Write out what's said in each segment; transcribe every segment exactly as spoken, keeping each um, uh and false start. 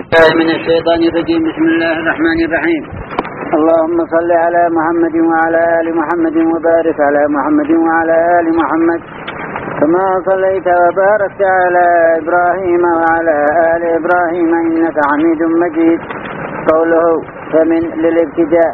من الشيطان الرجيم. بسم الله الرحمن الرحيم. اللهم صل على محمد وعلى آل محمد وبارك على محمد وعلى آل محمد كما صليت وباركت على إبراهيم وعلى آل إبراهيم إنك حميد مجيد. قوله فمن للابتداء.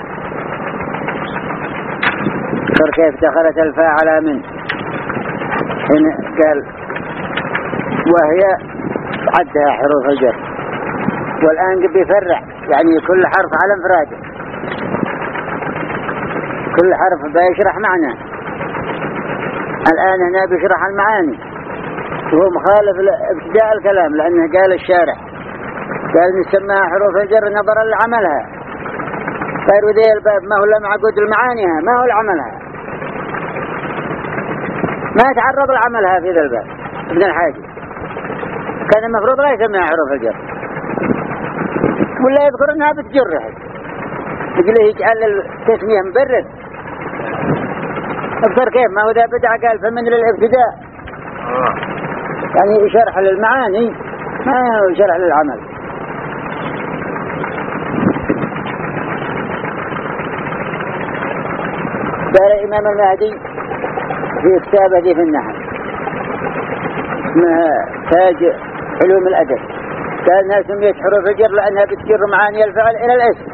كيف دخلت الفاء على من؟ هنا قال وهي عدها حروف الجر، والآن بيفرع يعني كل حرف على انفراده، كل حرف بيشرح معنى. الآن هنا بيشرح المعاني وهو مخالف ابتداء الكلام، لأنه قال الشارع قال نسميها حروف الجر نظرا لعملها، غير ذي الباب ما هو لمعقود المعانيها، ما هو لعملها، ما يتعرض لعملها في ذا الباب. ابن الحاج كان المفروض لا يسميها حروف الجر ولا يذكر انها بتجرها، يجي يجعل التسمية مبرد. ابصر كيف ما هو ذا بدع قال فمن للابتداء، يعني شرح للمعاني ما هو شرح للعمل. قال الإمام المهدي في كتابه في النحو اسمها تاج علوم الأدب، قال انها سميت حروف الجر لأنها بتجر معاني الفعل إلى الاسم.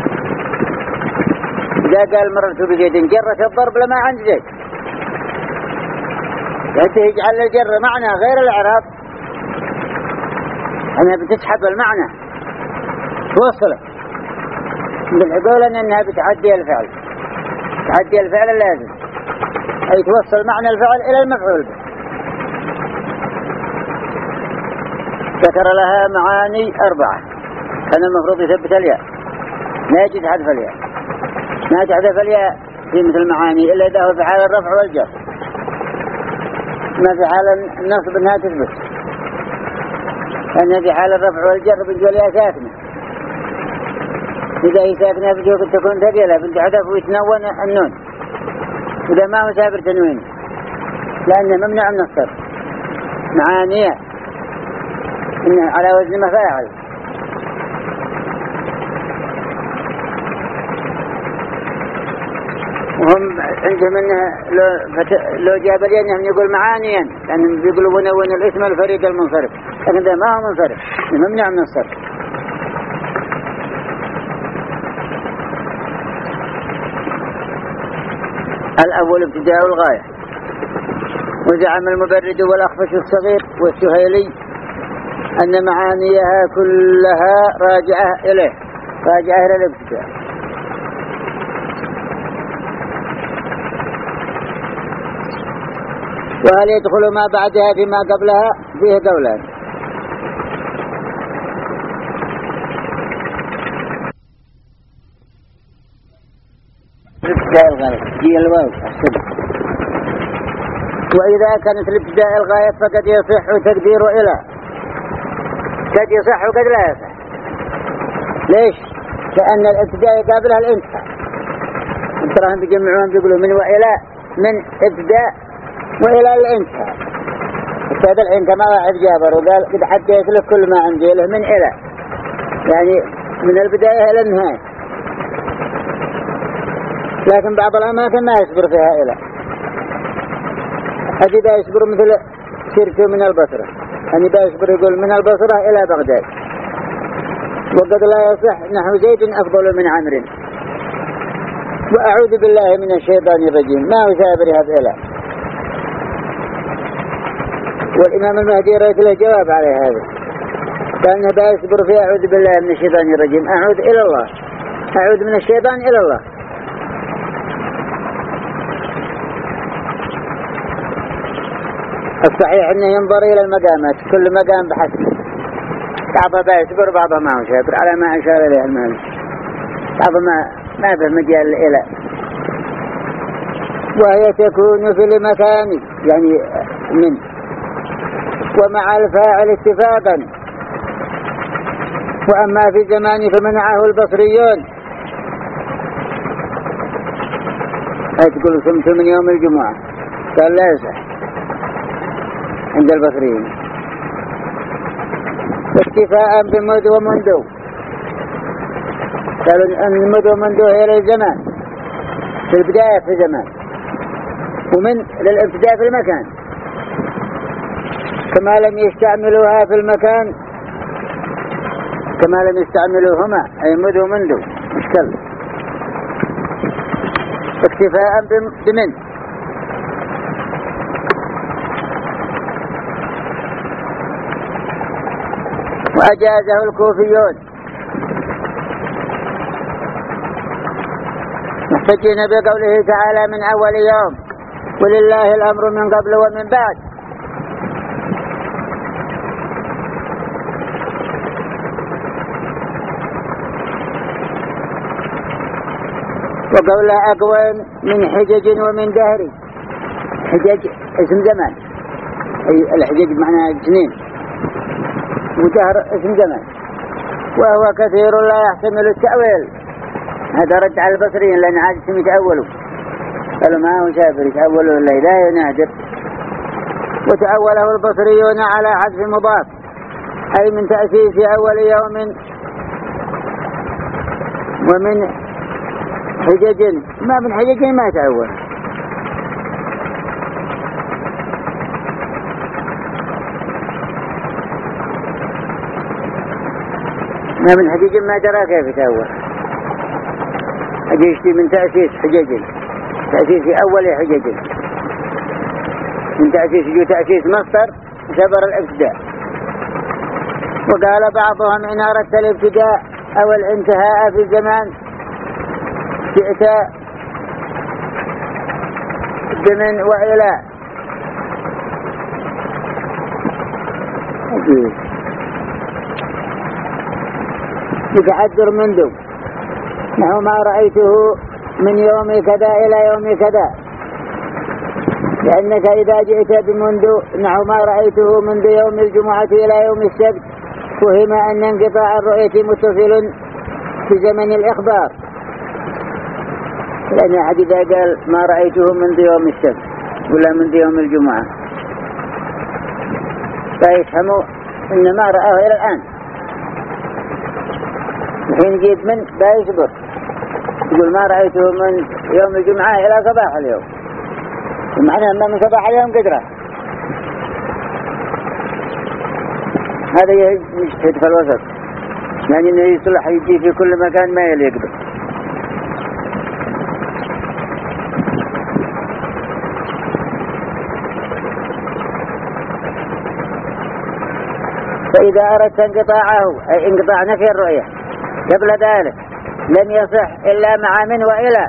إذا قال مررت بزيد جرت الضرب لما عند زيد، حتى يجعل الجر معنى غير الإعراب، أنها بتسحب المعنى توصله بالعقول أنها بتعدي الفعل، تعدي الفعل اللازم، أي توصل معنى الفعل إلى المفعول به. ذكر لها معاني أربعة، كان المفروض يثبت الياء، لا يجد حذف الياء، ما تحذف الياء في مثل المعاني إلا إذا هو في حال الرفع والجر، ما في حال النصب أنها تثبت، لأنها في حال الرفع والجر بنجوا الياء ساكنة، إذا هي ساكنة بجوك تكون ثقيلة بنت حذف ويتنون النون، إذا ما هو سابر تنوين لأنه ممنوع من الصرف. معانية إنه على وزن مفاعل. وهم عندهم إنه لو, فت... لو جاب لأنهم يقول معانيا، لأنهم بيقولوا ونون الاسم الفريد المنصرف، لكن ده ما هو منصرف، ممنوع من الصرف. الأول ابتداء الغاية. وزعم المبرد والأخفش الصغير والسهيلي أن معانيها كلها راجعة إليه، راجعة إلى الابتداء. وهل يدخل ما بعدها فيما قبلها؟ فيه قولان. الابتداء الغاية هي الواو السبب. وإذا كانت الابتداء الغاية فقد يصح تقدير إلى، قد يصح وقد لا يصح. ليش؟ لأن الابتداء يقابلها الانتهاء. تراهم بيجمعون بيقولوا من وإلى، من ابتداء وإلى الانتهاء. هذا الحين كما واحد جابر وقال قد حديت له كل ما عندي له من إلى، يعني من البداية إلى النهاية. لكن بعض الأماكن ما يصبر فيها إلى، هذا يصبر مثل سيرته من البصرة، يعني يصبر يقول من البصرة إلى بغداد، وقد لا يصح نحو زيد أفضل من عمرو. وأعوذ بالله من الشيطان الرجيم، ما هو سابر هذا إلى. والإمام المهدي رأيت له جواب على هذا، قال إنه يصبر في أعوذ بالله من الشيطان الرجيم، أعوذ إلى الله، أعوذ من الشيطان إلى الله. الصحيح أنه ينظر إلى المقامات، كل مقام بحسب، بعضها بيصبر بعضها ما هو شابر على ما أشار إليه المال، بعضها ما ما به مجال إلى. وهي تكون في المكان يعني من، ومع الفاعل اتفاقا. وأما في زمان فمنعه البصريون، تقول صمت من يوم الجمعة، قال لا يصح عند البصريين. اكتفاء بمذ ومنذ. قالوا أن المذ ومنذ هي للزمان في البداية في زمان، ومن للابتداء في المكان، كما لم يستعملوها في المكان كما لم يستعملوهما أي مذ ومنذ مشكل. اكتفاء بمن. وأجازه الكوفيون محتجين بقوله تعالى من أول يوم ولله الأمر من قبل ومن بعد. وقول أقوى من حجج ومن دهر. حجج اسم زمان، أي الحجج معناها سنين، ودهر اسم زمان، وهو كثير لا يحتمل التأويل. هذا رد على البصريين لأن عاد اسم يتأولوا، قالوا ما هو شافر يتأولوا إلا لا نادر. وتأوله البصريون على حذف مضاف، أي من تأسيس أول يوم ومن حجج، ما من حجج ما يتأول. ما من حجج ما درى كيف يتأول. حججتي من تأسيس حجج، تأسيس أول حجج، من تأسيس جو تأسيس مصدر جبر الابتداء. وقال بعضهم إن أردت الابتداء أو الانتهاء في الزمان جئت بمن وإلى. يتعذر منذ نحو ما رأيته من يوم كذا إلى يوم كذا، لأنك إذا جئت بمنذ نحو ما رأيته منذ يوم الجمعة إلى يوم السبت فهم أن انقطاع الرؤية متصل في زمن الإخبار، لأن أحد إذا قال ما رأيته منذ يوم السبت ولا منذ يوم الجمعة فيفهموا إن ما رأاه إلى الآن. الحين جيت من لا يصبر يقول ما رأيته من يوم الجمعة إلى صباح اليوم، معناه ما من صباح اليوم قدره. هذا يجتهد في الوسط، يعني إنه يصلح يجي في كل مكان ما يليق به. فإذا أردت انقطاعه أي انقطاع نفي الرؤية قبل ذلك لن يصح إلا مع من وإلى.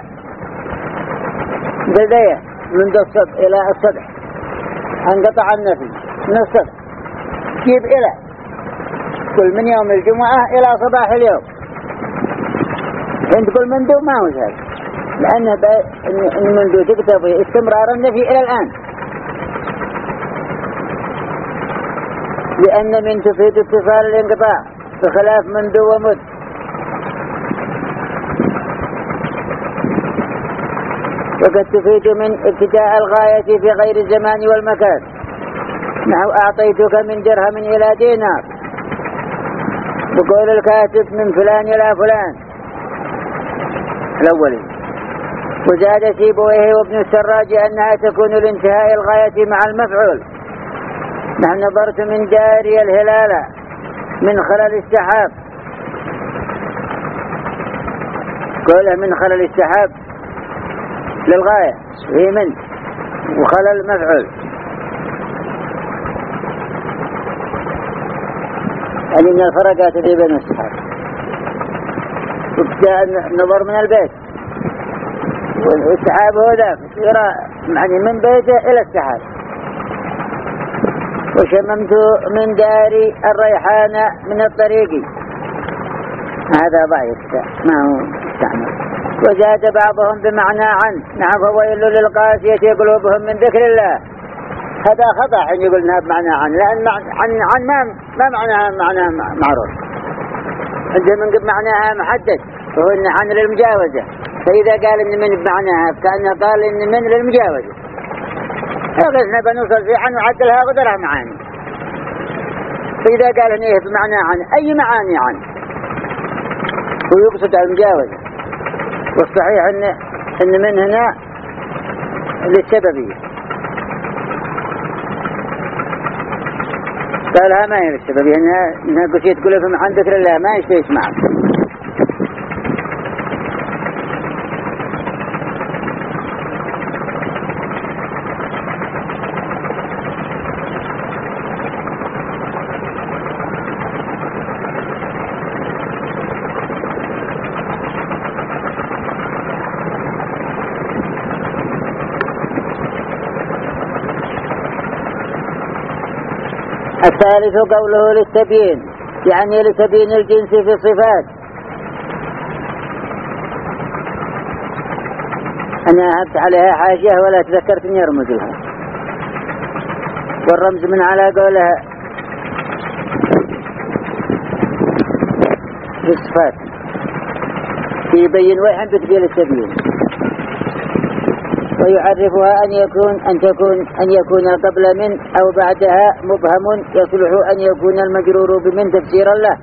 بداية منذ الصبح إلى الصبح انقطع النفي من الصبح، جيب إلى كل من يوم الجمعة إلى صباح اليوم. حين تقول منذ ما هو هذا، لأنه إن منذ تقتضي استمرار النفي إلى الآن، لأن من تفيد اتصال الانقطاع بخلاف منذ ومذ. وقد تفيد من ابتداء الغاية في غير الزمان والمكان، نحو أعطيتك من درهم إلى دينار، بقول الكاتب من فلان إلى فلان الأولي. وزاد سيبويه وابن السراج أنها تكون لانتهاء الغاية مع المفعول، نحن نظرت من جاري الهلال من خلال السحاب، قوله من خلال السحاب للغاية هي من وخلال المفعول، يعني من الفرقات اللي بين السحاب. وابتداء النظر من البيت، والسحاب هو ذاك يعني من بيته إلى السحاب. وشممت من داري الريحان من الطريق، هذا ضعيف ما هو استعمل. وزاد بعضهم بمعنى عن، نعم فويل للقاسية قلوبهم من ذكر الله. هذا خطأ حين يقولنا بمعنى عن، لأن عن عن ما ما معناها معناها معروف، عندهم من قبل معناها محدد وهو إن عن للمجاوزة، فإذا قال إن من بمعناها كأنه قال إن من للمجاوزة. هذا بنوصل في عن وعدلها قدرها معاني. فإذا قال هنا بمعنى عن أي معاني عن ويقصد المجاوزة، والصحيح أن أن من هنا للسببية، قالها ما هي للسببية، إنها إنها قصيت تقول فم عن ذكر الله ما يشتي يسمعك. الثالث قوله للتبيين، يعني لتبيين الجنس في الصفات. أنا أهبت عليها حاجة ولا تذكرت أن يرمز لها، والرمز من على قولها في الصفات يبين وين بتبين التبيين، ويعرفها أن يكون أن تكون أن يكون قبل من أو بعدها مبهم يصلح أن يكون المجرور بمن تفسيرا له.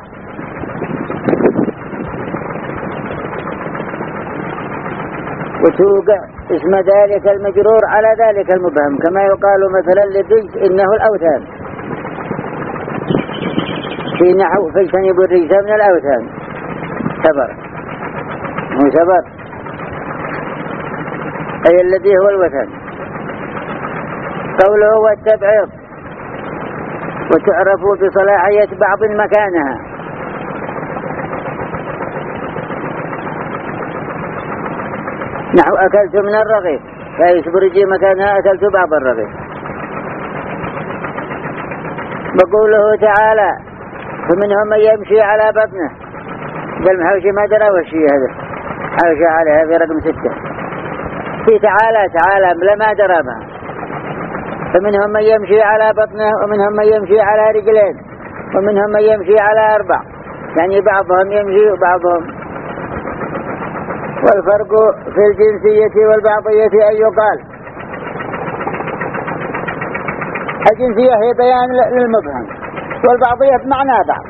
وتوقع اسم ذلك المجرور على ذلك المبهم، كما يقال مثلا للرجس إنه الأوثان، في نحو فاجتنبوا الرجس من الأوثان. سبر مو سبر أي الذي هو الوثن. قوله هو التبعيض، وتعرف بصلاحية بعض مكانها، نحو أكلت من الرغيف، فيسبرجي مكانها أكلت بعض الرغيف. بقوله تعالى فمنهم من يمشي على بطنه، بالمحوشي ما درى وشي هذا حوشي عليها في رقم ستة، في تعالى تعالى لما دربها. فمنهم من يمشي على بطنه، ومنهم من يمشي على رجلين، ومنهم من يمشي على أربع، يعني بعضهم يمشي وبعضهم. والفرق في الجنسية والبعضية أن يقال الجنسية هي بيان للمبهم، والبعضية بمعنى بعض.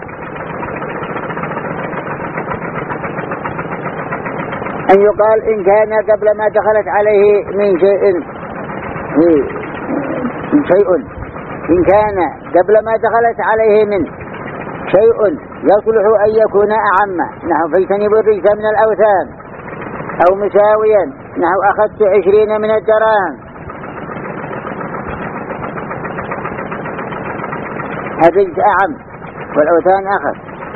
أن يقال إن كان قبل ما دخلت عليه من شيء شيء إن كان قبل ما دخلت عليه من شيء يصلح أن يكون أعم، نحو فاجتنبوا الرجس من الأوثان، أو مساويا، نحو أخذت عشرين من الدراهم. الرجس أعم والأوثان أخذ.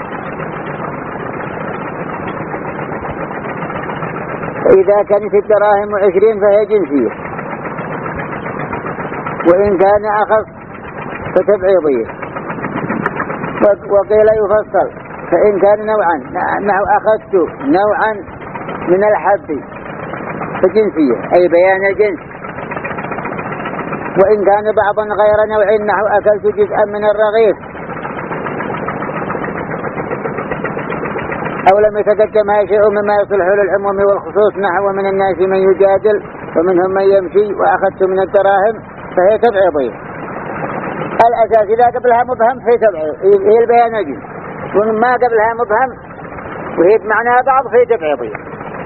إذا كانت الدراهم عشرين فهي جنسية، وإن كان أخف فتبعيضية. وقيل يفصل فإن كان نوعا، نحو أخذت نوعا من الحب فجنسية أي بيان الجنس. وإن كان بعضا غير نوع، نحو أكلت جزءا من الرغيف، أو لم يتقدمها شيء مما يصلح للعموم والخصوص، نحو من الناس من يجادل ومنهم من يمشي وأخذت من الدراهم، فهي تبعيضية. الأساس إذا قبلها مبهم فهي تبعيض، هي البيان الجنس، وما قبلها مبهم وهي بمعنى بعض فهي تبعيضية.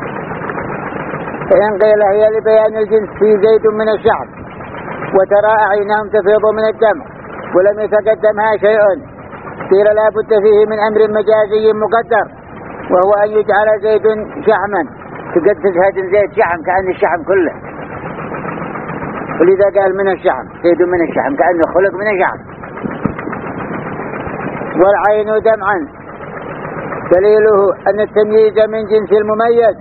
فإن قيل هي لبيان الجنس في زيد من الشعب، وترى أعينهم تفيض من الدم ولم يتقدمها شيء، قيل لا بد فيه من أمر مجازي مقدر، وهو أن يجعل زيد شحما، تقدس هذا زيد شحم كأن الشحم كله، ولذا قال من الشحم، زيد من الشحم كأنه خلق من الشحم. والعين دمعا، دليله أن التمييز من جنس المميز.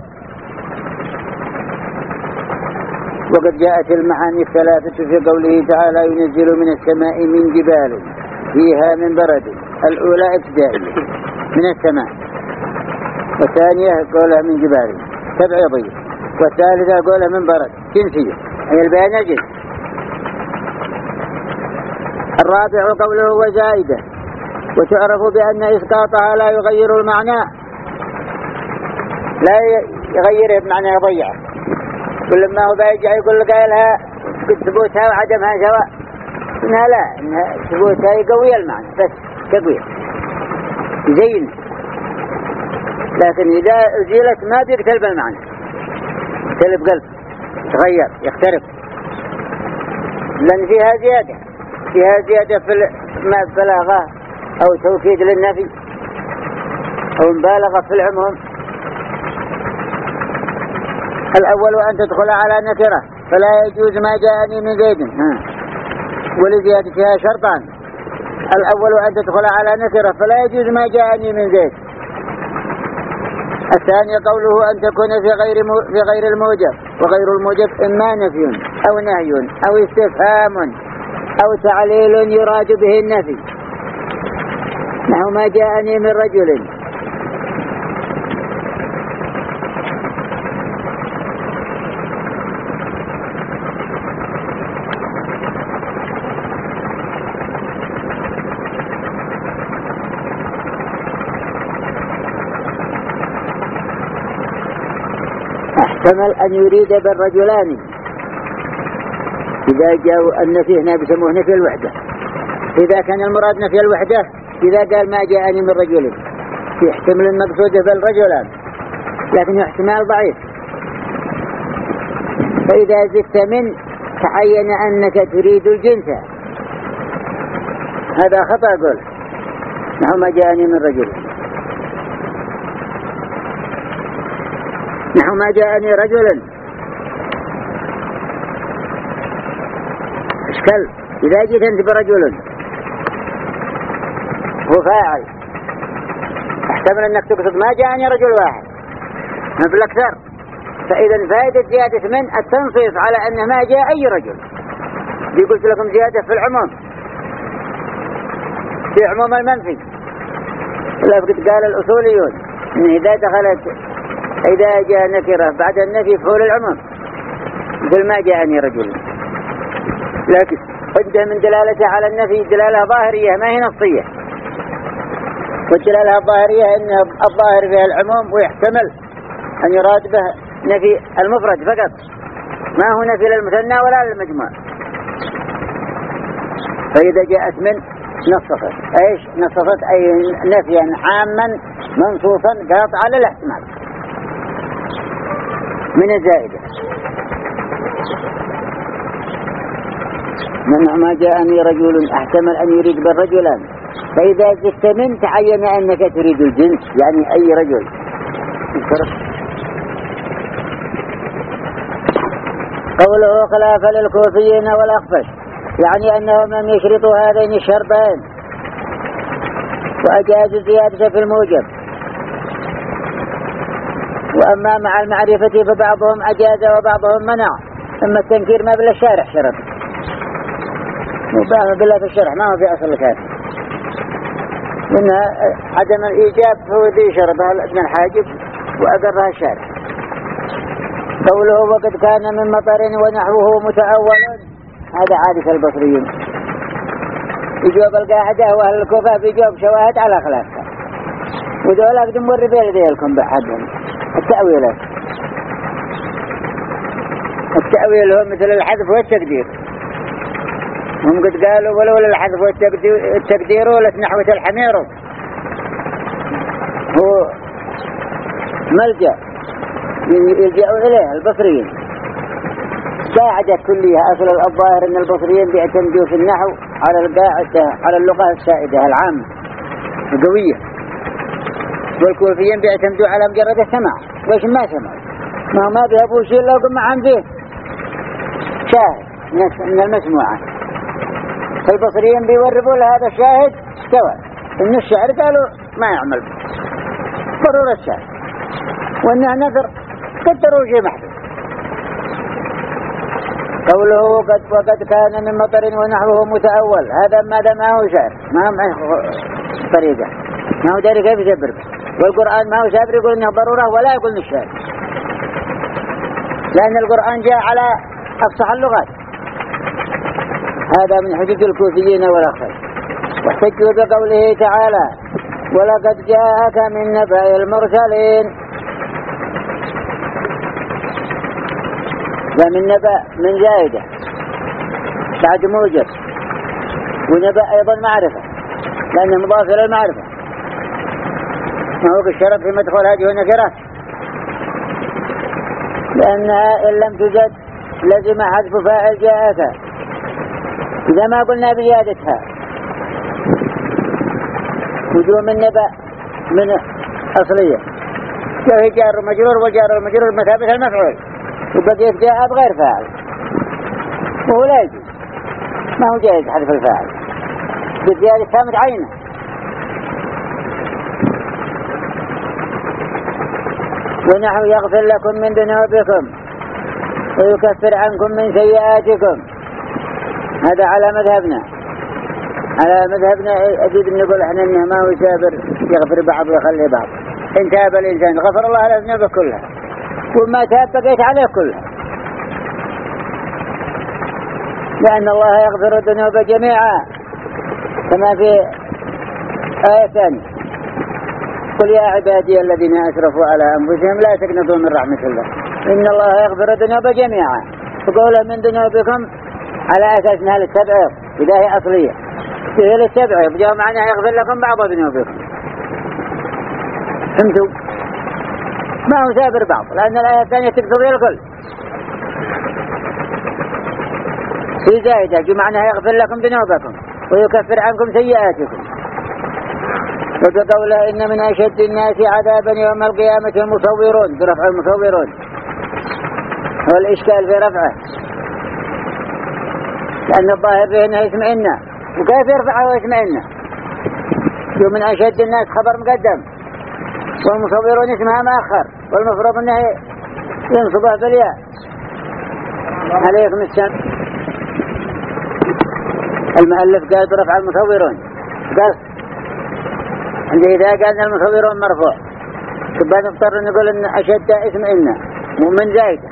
وقد جاءت المعاني الثلاثة في قوله تعالى ينزل من السماء من جبال فيها من برد، الأولى ابتدائية من السماء، والثانية قولها من جبال تبعيضية، والثالثة قولها من برد جنسية أي البيان الجنس. الرابع قوله وزائدة، وتعرف بأن إسقاطها لا يغير المعنى، لا يغيره بمعنى يضيعه، كل ما هو بيجع يقول لك لها ثبوتها وعدمها سواء، إنها لا، إنها ثبوتها يقوي المعنى بس تقوية زين، لكن إذا أزيلت ما بيقتل بالمعنى، يقتل بقلب، تغير يختلف، لأن فيها زيادة فيها زيادة في البلاغة أو توكيد للنفي أو مبالغة في العموم. الأول أن تدخل على نكرة فلا يجوز ما جاءني من زيد، ولزيادتها شرطان. الأول أن تدخل على نكرة فلا يجوز ما جاءني من زيد. الثاني قوله أن تكون في غير في غير الموجب، وغير الموجب إما نفي أو نهي أو استفهام أو تعليل يراد به النفي، نحو ما جاءني من رجل. احتمل أن يريد بالرجلان إذا جاءوا النفي هنا بسموه نفي الوحدة. إذا كان المراد نفي الوحدة إذا قال ما جاءني من رجل يحتمل المقصود بالرجلان، لكن احتمال ضعيف. فإذا زدت من تعين أنك تريد الجنس، هذا خطأ. قول نحو ما جاءني من رجل، نحو ما جاءني رجلا. اشكال إذا جيت أنت برجل هو فاعل، احتمل أنك تقصد ما جاءني رجل واحد ما بالأكثر. فإذا فائدة زيادة من التنصيص على أنه ما جاء أي رجل. دي قلت لكم زيادة في العموم، في عموم المنفي. لقد قال الأصوليون إن إذا دخلت إذا جاء نكرة بعد النفي فعول العموم، مثل ما جاءني رجل. لكن حجة من دلالته على النفي دلالة ظاهرية ما هي نصية، والدلالة الظاهرية إن الظاهر فيها العموم، ويحتمل أن يراد به نفي المفرد فقط، ما هو نفي للمثنى ولا للمجموع. فإذا جاءت من نصفت ايش؟ نصفت أي نفيا عاما منصوصا قاطعا للاحتمال من الزائدة. من ما جاءني رجل احتمل أن يريد بالرجلان. فإذا زدت من تعين أنك تريد الجنس، يعني أي رجل. قوله خلاف للكوفيين والأخفش، يعني أنهم لم يشرطوا هذين الشرطين وأجازوا الزيادة في الموجب. وأما مع المعرفة فبعضهم أجاز وبعضهم منع. أما التنكير ما بلا الشارع شرط، وبعض بلا في الشرح ما هو في أصل الكاتب، لأن عدم الإيجاب هو ذي شرطها ابن الحاجب وأقرها الشارع. قوله وقد كان من مطر ونحوه متأول، هذا عادة البصريين. يجوب القاعدة وأهل الكوفة بيجوب شواهد على خلافها، ودولا قد مر بيديلكم بحدهم التأويلات. التأويل هو مثل الحذف والتقدير. هم قد قالوا ولولا الحذف والتقدير لتنحوت الحمير، هو ملجأ يلجأوا إليه البصريين. قاعدة كلية أصل الظاهر أن البصريين بيعتمدوا في النحو على القاعدة على اللغة السائدة العامة القوية، والكوفيين بيعتمدوا على مجرد السماع. وإيش ما سمع ما هو ما بيهبوا شيء لو قم عن فيه شاهد من المسموعات. فالبصريين بيوربوا لهذا الشاهد استوى. إن الشعر قالوا ما يعمل ضرورة الشاهد، وإنها نثر قدروا شيء محدود. قوله وقد, وقد كان من مطر ونحوه متأول، هذا ماذا ما هو شعر، ما هو طريقة، ما هو داري كيف يجبر. والقرآن ما هو شعر يقول إنه ضرورة ولا يقول إنه شعر، لأن القرآن جاء على أفصح اللغات. هذا من حجج الكوفيين والأخفش. واحتجوا بقوله تعالى ولقد جاءك من نبأ المرسلين. ومن نبأ من زائدة بعد موجب، ونبأ أيضا معرفة، لأنه مضاف إلى المعرفة، ما هو الشرط في مدخول هذه النكرات، لأنها إن لم توجد لزم حذف فاعل جاءك إذا ما قلنا بزيادتها. وجوم النبأ من أصلية، وهي جار مجرور، وجار المجرور مثابة المفعول، وبقيت جاء بغير فاعل، وهو لا يجوز، ما هو جائز حذف الفاعل بالزيادة تامت عينه. ونحو يغفر لكم من ذنوبكم ويكفر عنكم من سيئاتكم، هذا على مذهبنا، على مذهبنا أجيب نقول احنا انه ما هو سابر يغفر بعض ويخلي بعض. إن تاب الإنسان غفر الله على ذنوبه كلها، وما تاب بقيت عليه كلها، لأن الله يغفر الذنوب جميعا كما في آية ثانية: قل يا عبادي الذين أسرفوا على أنفسهم لا تقنطوا من رحمة الله إن الله يغفر الذنوب جميعا. فقوله من ذنوبكم على أساس أنها للتبعيض، إذا هي أصلية هي للتبعيض، جاء معناها يغفر لكم بعض ذنوبكم. فهمتوا؟ ما هو سابر بعض، لأن الآية الثانية تقتضي الكل. في زائدة جو معناها يغفر لكم ذنوبكم ويكفر عنكم سيئاتكم. وقوله إن من أشد الناس عذابا يوم القيامة المصورون، برفع المصورون، والإشكال في رفعه لأن الظاهر فيه أنه اسم إن، وكيف يرفعه اسم إن؟ جو من أشد الناس خبر مقدم، والمصورون اسمها مأخر، والمفروض أنه ينصبه بالياء. عليكم السلام. المؤلف قال برفع المصورون، قال عندي إذا قالنا المصورون مرفوع تبقى نضطر نقول إن أشد اسم إن ومن زايدة،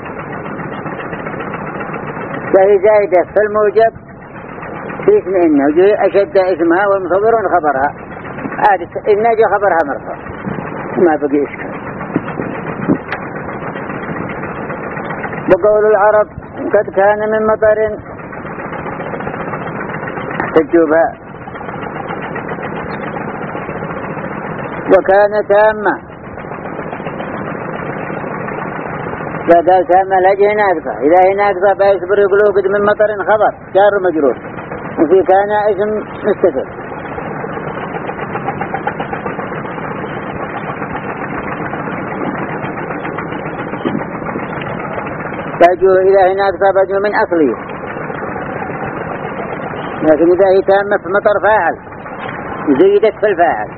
فهي زايدة في الموجب في اسم إن، وجه أشد اسمها والمصورون خبرها، عادة إن جاء خبرها مرفوع ما بقي إشكال. بقول العرب قد كان من مطر تجوبها وكان تامة، فقال تامة لجه ناقصة، إذا هي ناقصة فيصبر يقولوا قد من مطر خبر جار مجرور، وفي كان اسم مستتر. فاجوا إذا هي ناقصة فاجوا من أصليه، لكن إذا هي تامة في مطر فاعل زيدت في الفاعل،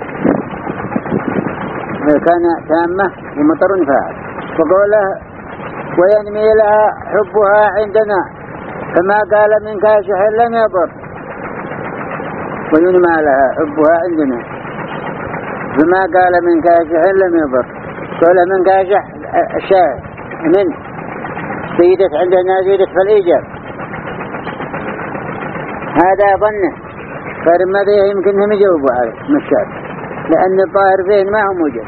كان تامة ومطر فاعل. فقوله وينمي لها حبها عندنا فما قال من كاشح لم يضر، وينمى لها حبها عندنا فما قال من كاشح لم يضر. قوله من كاشح الشاعر من زيدت عندنا زيدت في الإيجاب، هذا ظنه فرمذيه يمكنهم يجاوبوا عليه مشاعر، لأن الظاهر فيه ما هو موجود،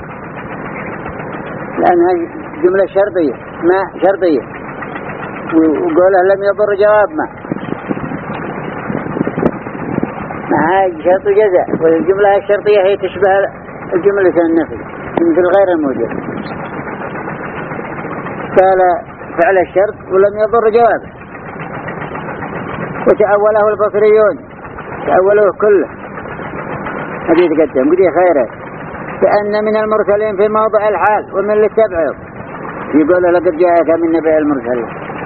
لأنها جملة شرطية ما شرطية، وقوله لم يضر جواب ما مع شرط جزاء، والجملة الشرطية هي تشبه الجملة النفي مثل غير الموجود. قال فعل الشرط ولم يضر جوابه. وتأوله البصريون، تأولوه كله هذه تقدم قد خيره، لأن من المرسلين في موضع الحال ومن للتبعيض، يقول لقد جاءك من نبأ المرسلين.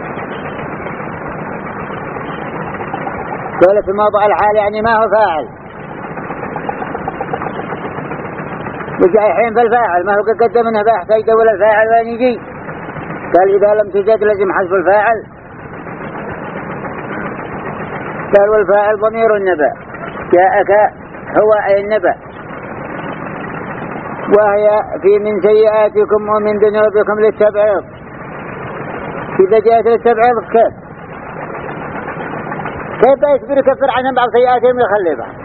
قال في موضع الحال يعني ما هو فاعل، وجاء حين في الفاعل، ما هو قد قدم انه بيحتاج دول الفاعل وين يجي. قال إذا لم تجد لازم حذف الفاعل. قال والفاعل ضمير النبأ، جاءك هو أي النبأ، وهي في من سيئاتكم ومن ذنوبكم للتبعيض. إذا جاءت للتبعيض كيف كيف يصبر يكفر عنهم بعض سيئاتهم يخلي بعض؟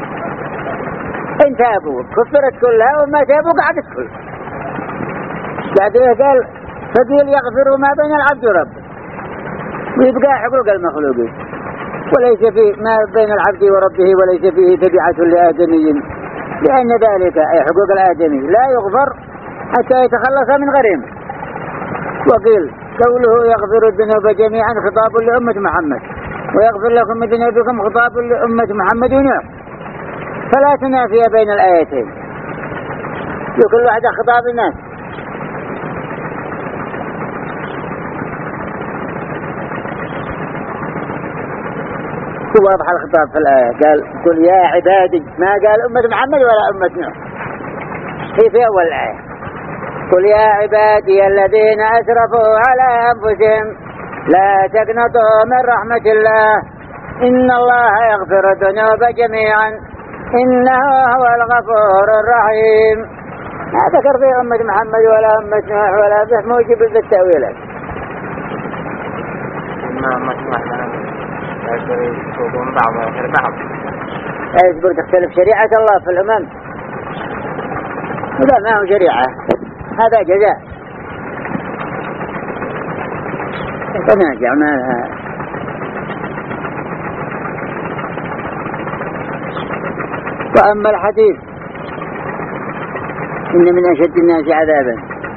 إن تابوا كفرت كلها وما تابوا قعدت كلها. بعدين قال فقيل يغفر ما بين العبد وربه، ويبقى حقوق المخلوقين. وليس فيه ما بين العبد وربه وليس فيه تبعة لآدمي، لأن ذلك أي حقوق الآدمي لا يغفر حتى يتخلص من غريمه. وقيل قوله يغفر الذنوب جميعا خطاب لأمة محمد، ويغفر لكم من ذنوبكم خطاب لأمة محمد ونوح، فلا تنافي بين الآيتين، لكل واحدة خطاب الناس. واضح الخطاب في الآية، قال قل يا عبادي، ما قال أمة محمد ولا أمة نوح، هي في أول الآية. قل يا عبادي الذين أسرفوا على أنفسهم لا تقنطوا من رحمة الله إن الله يغفر الذنوب جميعا إنه هو الغفور الرحيم. ما ذكر في أمة محمد ولا أمة نوح ولا به موجب بالتأويلات. يكون بعض غير بعض. اصبر تختلف شريعة الله في الأمم، هذا ما هو شريعة، هذا جزاء تناجع معها. وأما الحديث إن من أشد الناس عذابا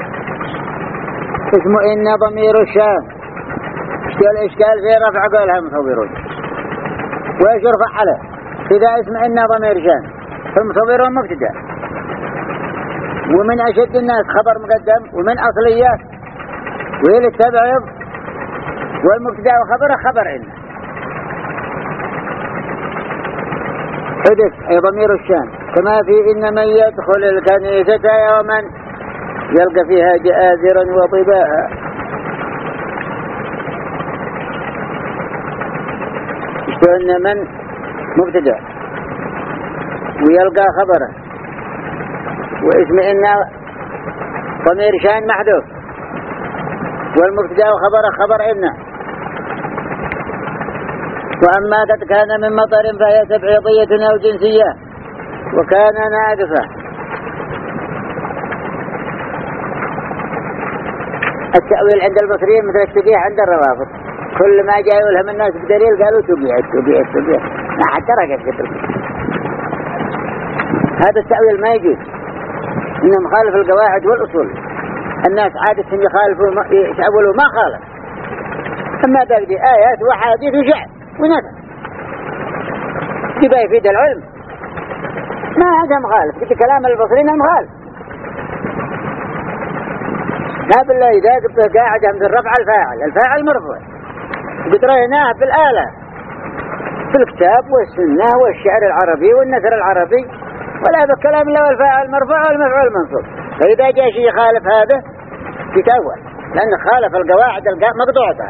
اسمه إن ضمير الشام، الإشكال في رفع قولها المصورون، وإيش يرفع عليه إذا اسم إن ضمير شان، فالمصورون مبتدأ، ومن أشد الناس خبر مقدم، ومن أصلية وهي للتبعيض، والمبتدأ وخبره خبر إن حدث أي ضمير الشان، كما في إن من يدخل الكنيسة يوما يلقى فيها جآذرا وطباء. إن من مبتدأ ويلقى خبره، واسم إن ضمير شان محذوف، والمبتدأ وخبره خبر إن. وأما قد كان من مطر فهي تبعيضية أو جنسية وكان ناقصة. التأويل عند المصريين مثل التبيح عند الروافض، كل ما جاء يلهم الناس بدليل قالوا تبيع تبيع تبيع، ما حتى رقت قدر. هذا التأويل ما يجوز، إنه مخالف القواعد والأصول. الناس عادة يخالفوا يتأولوا ما خالف، أما بقدي آيات وحاديث وشعر ونفع يبقى يفيد العلم، ما هذا مخالف. قلت كلام البصريين مخالف، ما بالله إذا قلت قاعدة من الرفع الفاعل، الفاعل مرفوع، قد رأيناه بالآلة في الكتاب والسنة والشعر العربي والنثر العربي، ولا بالكلام إلا والفاعل مرفوع والمفعول منصوب. فإذا جاء شيء يخالف هذا يتأول، لأن خالف القواعد مقطوعة.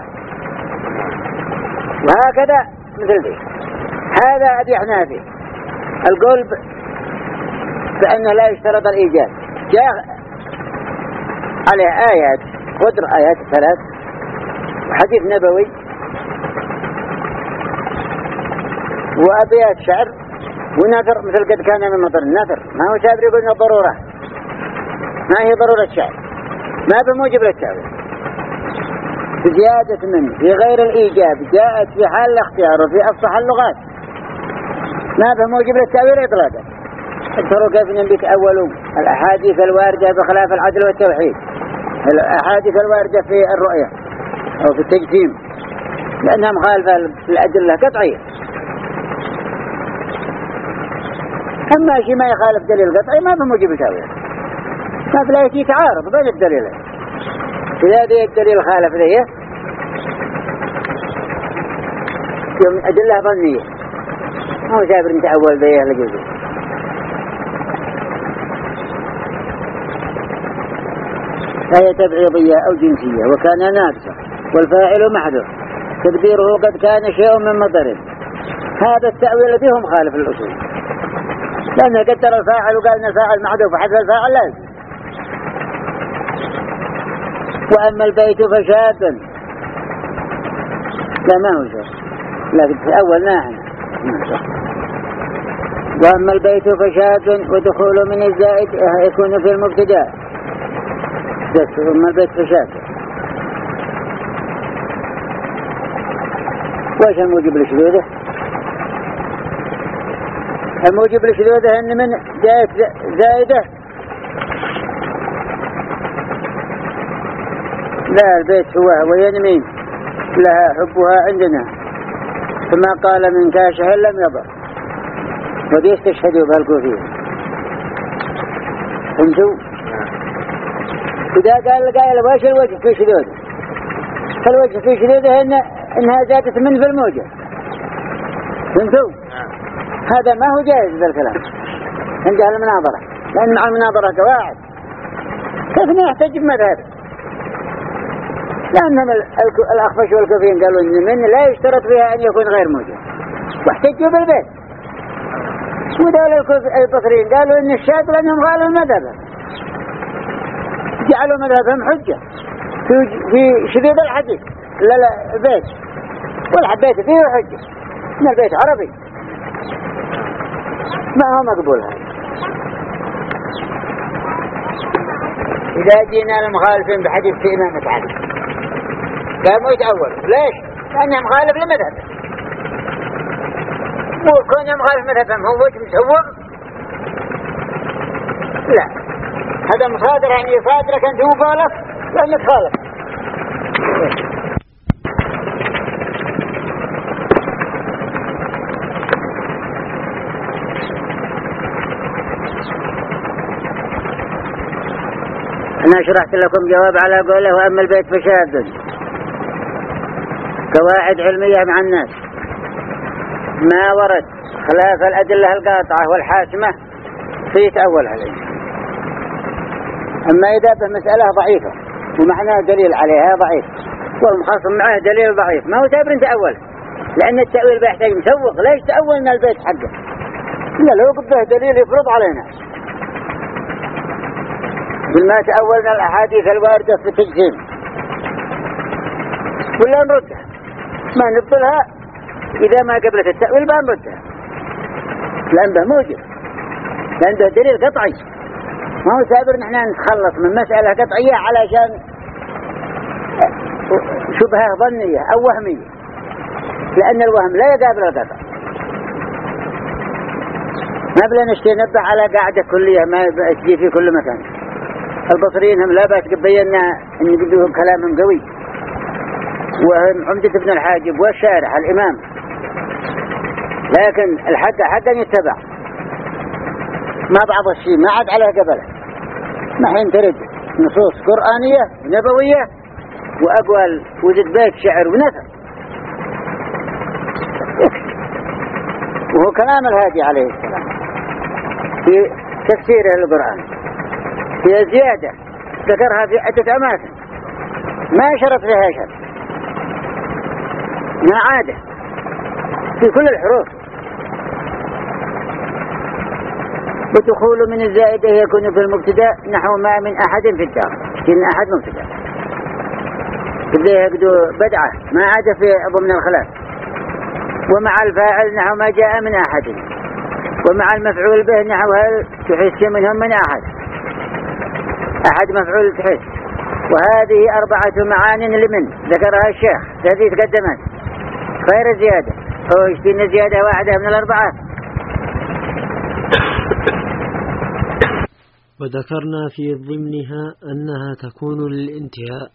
وهكذا مثل ذي هذا أبي حنافي القول بأنه لا يشترط الإيجاب، جاء عليه آيات قدر آيات ثلاث وحديث نبوي وأبيات شعر ونثر، مثل قد كان من مطر. النثر ما هو شابر يقولنا ضرورة، ما هي ضرورة شعر، ما بموجب للتأويل. زيادة من في غير الإيجاب جاءت في حال الاختيار وفي أفصح اللغات، ما بموجب للتأويل إطلاقا. اذكروا كيف نبيك أولوا الأحاديث الواردة بخلاف العدل والتوحيد، الأحاديث الواردة في الرؤية أو في التجسيم لأنها مخالفة الأدلة قطعية. أما شيء ما يخالف دليل قطعي ما بموجب التأويل، ما بلا يأتي تعارض بين الدليلين. إذا ذي الدليل خالف ذيه يوم أدلة ظنية، ما هو شابر نتأول ذيه لجزء. فهي تبعيضية أو جنسية وكان ناقصة، والفاعل محذوف تدبيره قد كان شيء من مطر. هذا التأويل الذي هو مخالف الأصول، لأنه قدر الفاعل وقال أن الفاعل محذوف وحذف الفاعل لازم. وأما البيت فشاد، لا ما هو شاد، لكن في أول ناحن. وأما البيت فشاد ودخول من الزائد يكون في المبتدأ، وأما البيت فشاد. وإيش الموجب لشذوذه؟ الموجب لشذوذه أن من جاءت زائدة لا البيت هو وينمين لها حبها عندنا ثم قال من كاشه لم يضر وبيستشهدوا بهالكوفية انتو إذا قال القائل واش الوجه في شذوذه فالوجه في شذوذه إن إنها زادت من في الموجب انتو هذا ما هو جائز ذا الكلام عند أهل المناظرة لأن مع المناظرة قواعد كيف نحتج بمذهب لأنهم الأخفش والكوفيين قالوا إن من لا يشترط فيها أن يكون غير موجب واحتجوا بالبيت ودول البصريين قالوا إن الشاذ لأنهم غالوا المذهب جعلوا مذهبهم حجة في في شذوذ الحديث لا لا البيت والحبيت فيه حجة إن البيت عربي ما هو مقبول هذا. إذا جينا المخالفين بحديث في إمامة علي قاموا يتأولوا ليش؟ لأنه مخالف لمذهب وكون مخالف مذهبهم هو وجه مسوق لا هذا مصادر يعني صادرك أنت مخالف لأنك خالف أنا شرحت لكم جواب على قوله وأما البيت فشاذ قواعد علمية مع الناس ما ورد خلاف الأدلة القاطعة والحاسمة في تأول عليه أما إذا بمسألة ضعيفة ومعناه دليل عليها ضعيف والمخاصم معه دليل ضعيف ما هو تابر تأول لأن التأويل بيحتاج مسوق ليش تأولنا البيت حقه إلا لو قبه دليل يفرض علينا ما تأولنا الأحاديث الواردة في التجسيم ولا نردها ما نبطلها إذا ما قبلت التأويل ما نردها لأن ده موجب لأن ده دليل قطعي ما هو سابر نحن نتخلص من مسألة قطعية علشان شبهة ظنية أو وهمية لأن الوهم لا يقابل القطع ما بلا نشتي نبه على قاعدة كلية ما تجي في كل مكان البصريين هم لا بأس بينا أن يقولوا كلامهم قوي وهم عمدة ابن الحاجب والشارح الإمام لكن الحق حقا يتبع ما بعض الشيء ما عاد عليه قبله ما حين ترد نصوص قرآنية نبوية وأقوال وجد بيت شعر ونثر وهو كلام الهادي عليه السلام في تفسيره للقرآن هي زيادة ذكرها في عدة أماكن ما شرط لها شرط ما عادة في كل الحروف ودخول من الزائدة يكون في المبتدا نحو ما من أحد في الدار كن أحد مبتدا إذا يقدوا بدعة ما عاد في ضمن الخلاف ومع الفاعل نحو ما جاء من أحد ومع المفعول به نحو هل تحس منهم من أحد أحد مفعول تحس وهذه أربعة معان لمن ذكرها الشيخ الذي تقدمت غير زيادة أو يشتين زيادة واحدة من الأربعة. وذكرنا في ضمنها أنها تكون للانتهاء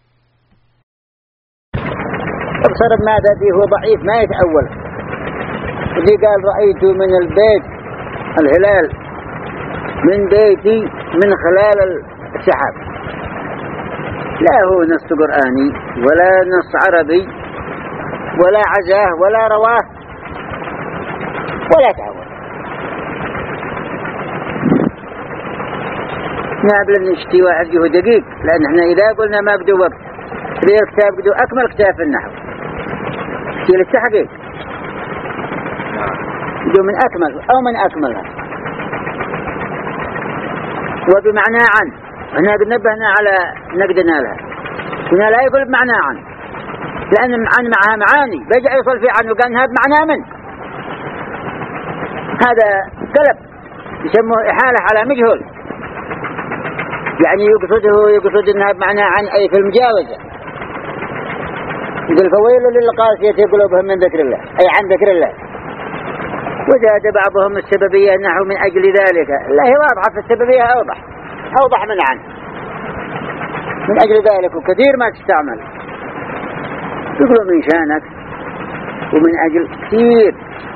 ابصر ماذا فيه هو ضعيف ما يتأول اللي قال رأيت من البيت الهلال من بيتي من خلال السحاب لا هو نص قرآني ولا نص عربي ولا عزاه ولا رواه ولا تعود نابل نشتي واحد جهو دقيق لأن احنا إذا قلنا ما بدو وقت في الكتاب بدو أكمل كتاب في النحو في التحقيق بدو من أكمل أو من أكملها وبمعنى عن هنا قد نبهنا على نقدنا لها هنا لا يقول بمعنى عن لأن عن معها معاني بيجع يصل في عنه وقال انها بمعنى من هذا قلب يسموه إحالة على مجهول يعني يقصده يقصد انها بمعنى عن أي في المجاوزة يقول فويل للقاسية قلوبهم من ذكر الله أي عن ذكر الله وزاد بعضهم السببية نحو من أجل ذلك. لا هي واضحة في السببية، أوضح أوضح من عنه من أجل ذلك، وكثير ما تستعمل. يقولوا من شانك ومن أجل كثير